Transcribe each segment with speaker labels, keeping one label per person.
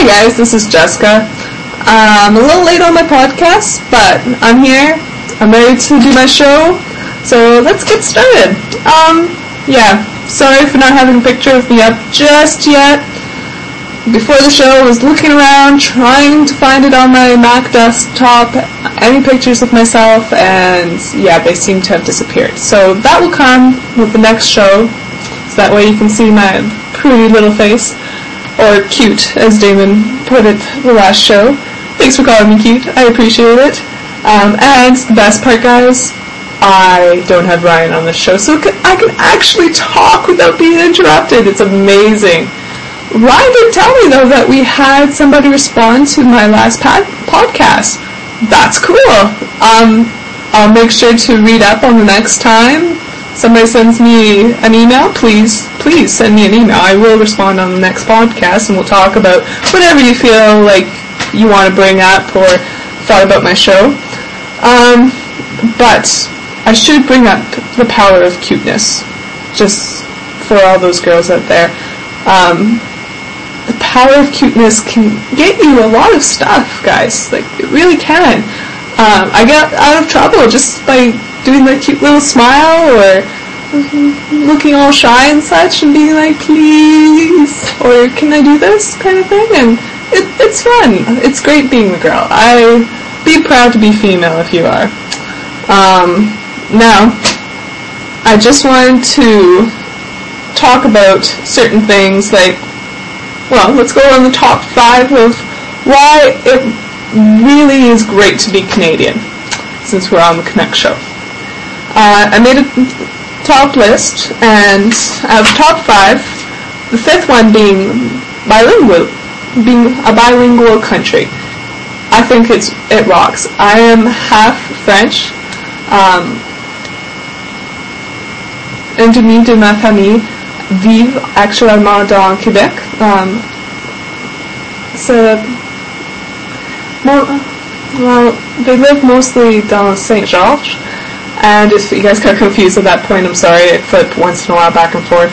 Speaker 1: guys, this is Jessica. I'm a little late on my podcast, but I'm here. I'm ready to do my show, so let's get started. Sorry for not having a picture of me up just yet. Before the show, I was looking around, trying to find it on my Mac desktop, any pictures of myself, and they seem to have disappeared. So that will come with the next show, so that way you can see my pretty little face. Or cute, as Damon put it the last show. Thanks for calling me cute. I appreciate it. And the best part, guys, I don't have Ryan on this show, so I can actually talk without being interrupted. It's amazing. Ryan did tell me, though, that we had somebody respond to my last podcast. That's cool. I'll make sure to read up on the next time somebody sends me an email. Please send me an email. I will respond on the next podcast, and we'll talk about whatever you feel like you want to bring up or thought about my show. But I should bring up the power of cuteness, just for all those girls out there. The power of cuteness can get you a lot of stuff, guys. Like, it really can. I get out of trouble just by doing the cute little smile or looking all shy and such and being like, please, or can I do this kind of thing, and it's fun. It's great being the girl. Be proud to be female if you are. Now, I just wanted to talk about certain things, like, well, let's go on the top 5 of why it really is great to be Canadian, since we're on the Connect show. I made a top list, and out of the top 5, the 5th one being a bilingual country. I think it rocks. I am half French. Un demi de ma famille vivent actuellement dans Québec. They live mostly dans Saint-Georges. And if you guys got confused at that point, I'm sorry, I flip once in a while back and forth.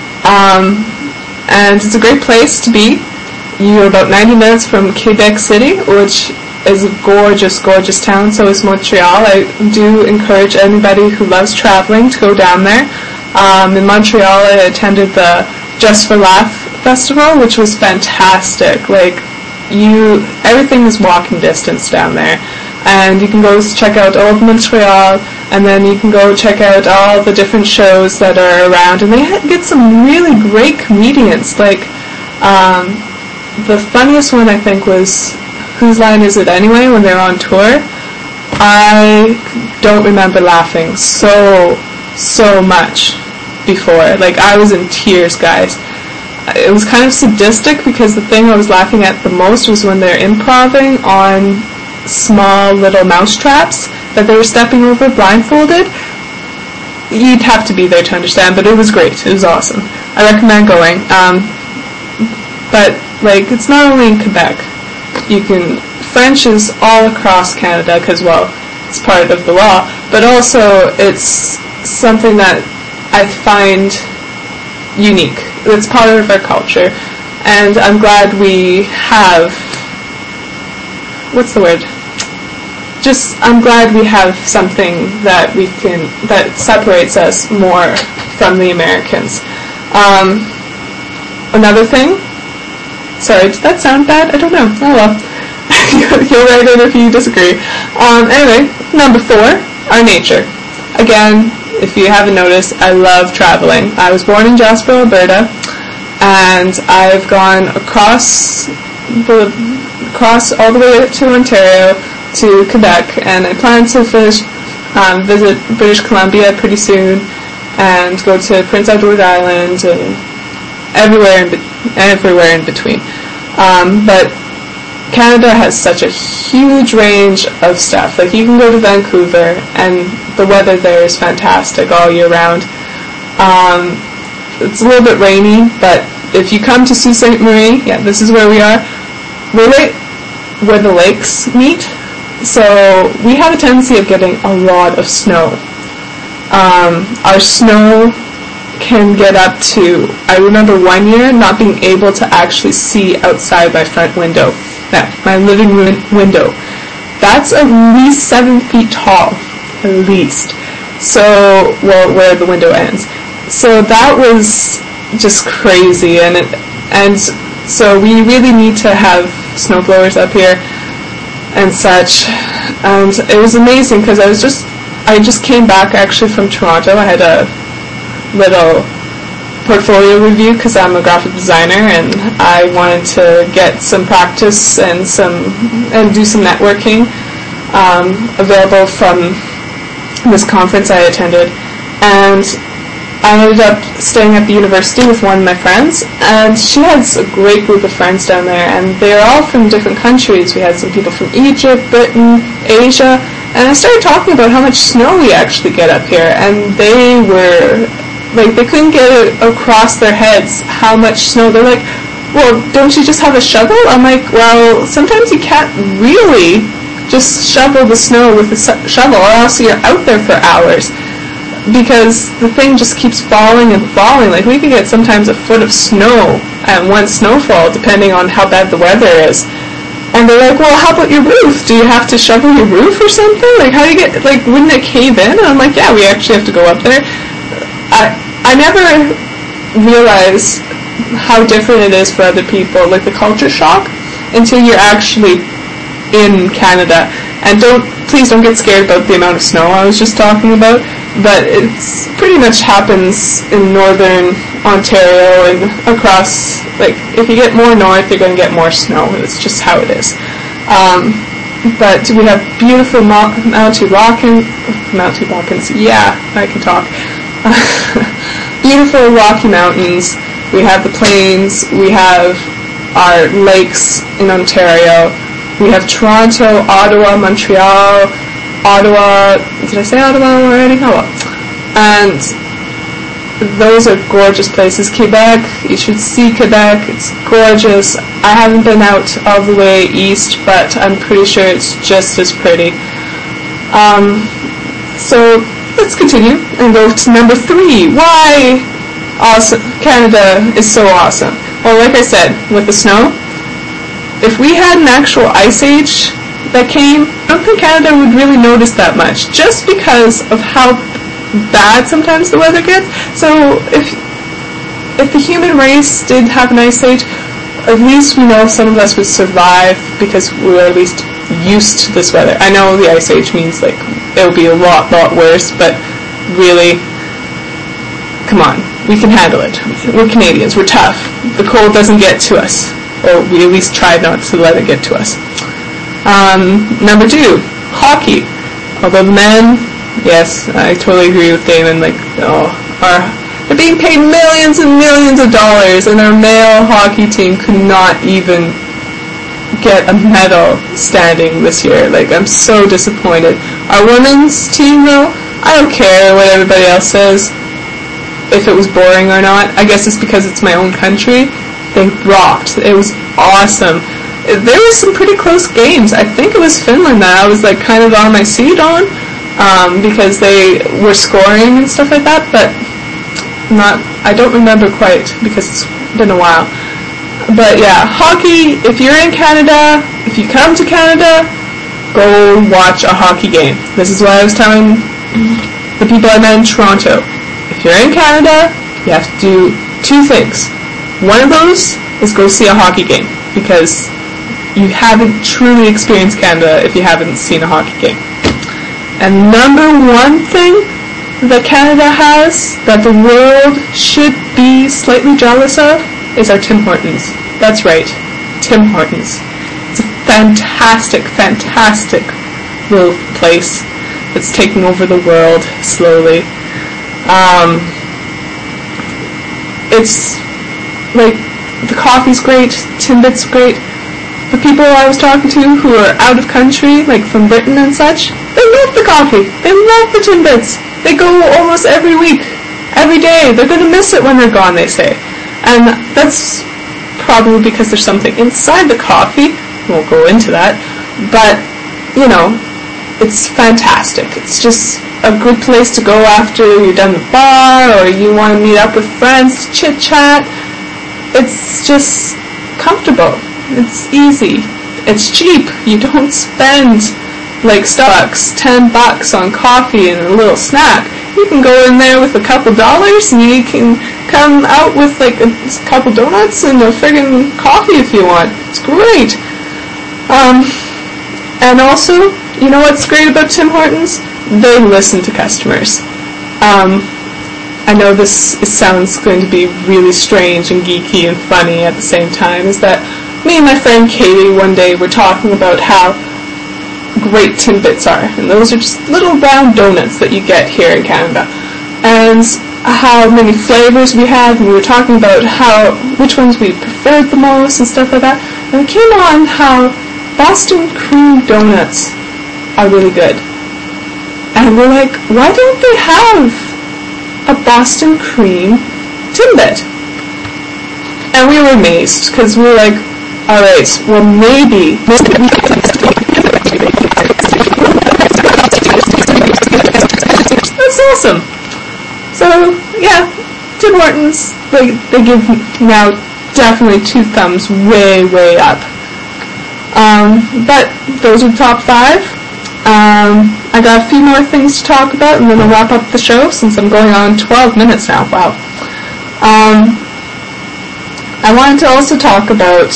Speaker 1: And it's a great place to be. You're about 90 minutes from Quebec City, which is a gorgeous, gorgeous town. So is Montreal. I do encourage anybody who loves traveling to go down there. In Montreal, I attended the Just for Laugh festival, which was fantastic. Like, everything is walking distance down there. And you can go check out Old Montreal, and then you can go check out all the different shows that are around. And they get some really great comedians. Like, the funniest one, I think, was Whose Line Is It Anyway, when they were on tour. I don't remember laughing so much before. Like, I was in tears, guys. It was kind of sadistic, because the thing I was laughing at the most was when they're improvising on small little mouse traps that they were stepping over blindfolded. You'd have to be there to understand, but it was great. It was awesome. I recommend going. But, like, it's not only in Quebec. French is all across Canada, because, well, it's part of the law, but also it's something that I find unique. It's part of our culture, and I'm glad we have, I'm glad we have something that separates us more from the Americans. Another thing, sorry, did that sound bad? I don't know. Oh well. You'll write in if you disagree. Anyway, number 4, our nature. Again, if you haven't noticed, I love traveling. I was born in Jasper, Alberta, and I've gone across all the way to Ontario to Quebec, and I plan to visit British Columbia pretty soon, and go to Prince Edward Island and everywhere in between. But Canada has such a huge range of stuff. Like, you can go to Vancouver, and the weather there is fantastic all year round. It's a little bit rainy, but if you come to Sault Ste. Marie, this is where we are. We're right where the lakes meet, so we have a tendency of getting a lot of snow. Our snow can get up to, I remember one year not being able to actually see outside my front window, my living room window. That's at least 7 feet tall, at least. So, well, where the window ends. So that was just crazy, and so we really need to have snowblowers up here and such. And it was amazing because I just came back actually from Toronto. I had a little portfolio review because I'm a graphic designer, and I wanted to get some practice and do some networking available from this conference I attended. And I ended up staying at the university with one of my friends, and she has a great group of friends down there, and they're all from different countries. We had some people from Egypt, Britain, Asia, and I started talking about how much snow we actually get up here, and they were like, they couldn't get it across their heads how much snow. They're like, well, don't you just have a shovel? I'm like, well, sometimes you can't really just shovel the snow with a shovel, or else you're out there for hours, because the thing just keeps falling and falling. Like, we could get sometimes a foot of snow at one snowfall, depending on how bad the weather is. And they're like, well, how about your roof? Do you have to shovel your roof or something? Like, how do you get, like, wouldn't it cave in? And I'm like, yeah, we actually have to go up there. I never realized how different it is for other people, like the culture shock, until you're actually in Canada. And please don't get scared about the amount of snow I was just talking about, but it's pretty much happens in northern Ontario and across, like, if you get more north, you're going to get more snow. It's just how it is. But we have beautiful Mountie Rockins, yeah, I can talk. Beautiful Rocky Mountains. We have the plains. We have our lakes in Ontario. We have Toronto, Ottawa, Montreal, Ottawa. Did I say Ottawa already? Oh well. And those are gorgeous places. Quebec, you should see Quebec. It's gorgeous. I haven't been out all the way east, but I'm pretty sure it's just as pretty. So let's continue and go to number 3. Why Canada is so awesome? Well, like I said, with the snow, if we had an actual ice age that came, I don't think Canada would really notice that much, just because of how bad sometimes the weather gets. So if the human race did have an ice age, at least we know some of us would survive because we're at least used to this weather. I know the ice age means, like, it would be a lot worse, but really, come on, we can handle it. We're Canadians, we're tough. The cold doesn't get to us, or we at least try not to let it get to us. Number 2, hockey. Although the men, yes, I totally agree with Damon, like, they're being paid millions and millions of dollars, and our male hockey team could not even get a medal standing this year. Like, I'm so disappointed. Our women's team, though, I don't care what everybody else says, if it was boring or not. I guess it's because it's my own country. They rocked. It was awesome. There was some pretty close games. I think it was Finland that I was, like, kind of on my seat on, because they were scoring and stuff like that, but I don't remember quite, because it's been a while. But yeah, hockey, if you're in Canada, if you come to Canada, go watch a hockey game. This is what I was telling the people I met in Toronto. If you're in Canada, you have to do 2 things. One of those is go see a hockey game, because you haven't truly experienced Canada if you haven't seen a hockey game. And number 1 thing that Canada has that the world should be slightly jealous of is our Tim Hortons. That's right, Tim Hortons. It's a fantastic little place that's taking over the world slowly. It's like, the coffee's great, Timbit's great. The people I was talking to who are out of country, like from Britain and such, they love the coffee. They love the Timbits. They go almost every week, every day. They're going to miss it when they're gone, they say. And that's probably because there's something inside the coffee. Won't go into that. But, you know, it's fantastic. It's just a good place to go after you're done the bar, or you want to meet up with friends to chit-chat. It's just comfortable. It's easy. It's cheap. You don't spend like Starbucks, $10 on coffee and a little snack. You can go in there with a couple dollars and you can come out with like a couple donuts and a friggin' coffee if you want. It's great. And also, you know what's great about Tim Hortons? They listen to customers. I know this sounds going to be really strange and geeky and funny at the same time, is that me and my friend Katie one day were talking about how great Timbits are, and those are just little round donuts that you get here in Canada, and how many flavors we have, and we were talking about which ones we preferred the most and stuff like that, and it came on how Boston cream donuts are really good, and we're like, why don't they have a Boston cream Timbit? And we were amazed, because we were like, alright, well maybe that's awesome. So yeah, Tim Hortons, they give now definitely 2 thumbs way up. But those are the top 5. I got a few more things to talk about, and then I'll wrap up the show since I'm going on 12 minutes now. Wow. I wanted to also talk about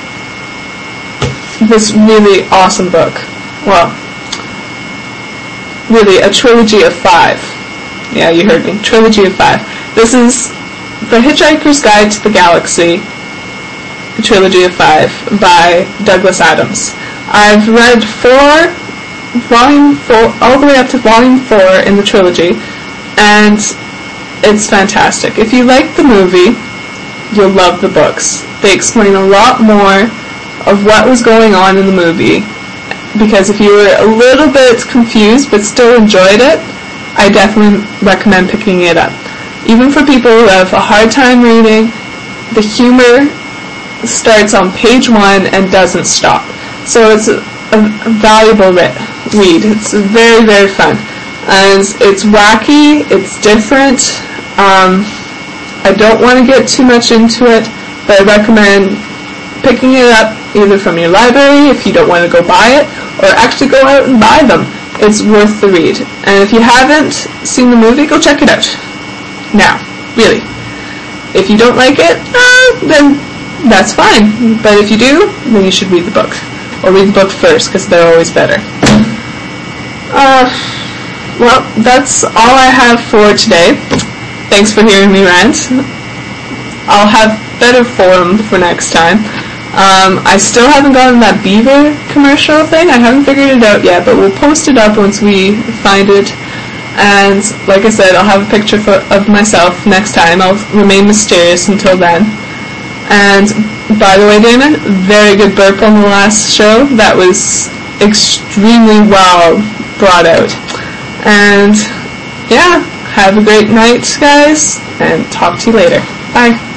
Speaker 1: this really awesome book. Well, really, a trilogy of 5. Yeah, you heard me. Trilogy of 5. This is The Hitchhiker's Guide to the Galaxy, the Trilogy of 5 by Douglas Adams. I've read volume 4, all the way up to volume 4 in the trilogy, and it's fantastic. If you like the movie, you'll love the books. They explain a lot more of what was going on in the movie, because if you were a little bit confused but still enjoyed it, I definitely recommend picking it up. Even for people who have a hard time reading, the humor starts on page 1 and doesn't stop. So it's a valuable read. It's very, very fun. And it's wacky, it's different. I don't want to get too much into it, but I recommend picking it up either from your library if you don't want to go buy it, or actually go out and buy them. It's worth the read. And if you haven't seen the movie, go check it out. Now, really. If you don't like it, then that's fine. But if you do, then you should read the book. Or read the book first, because they're always better. Well, that's all I have for today. Thanks for hearing me rant. I'll have better form for next time. I still haven't gotten that beaver commercial thing. I haven't figured it out yet, but we'll post it up once we find it. And like I said, I'll have a picture of myself next time. I'll remain mysterious until then. And by the way, Damon, very good burp on the last show. That was extremely well brought out. And yeah, have a great night, guys, and talk to you later. Bye.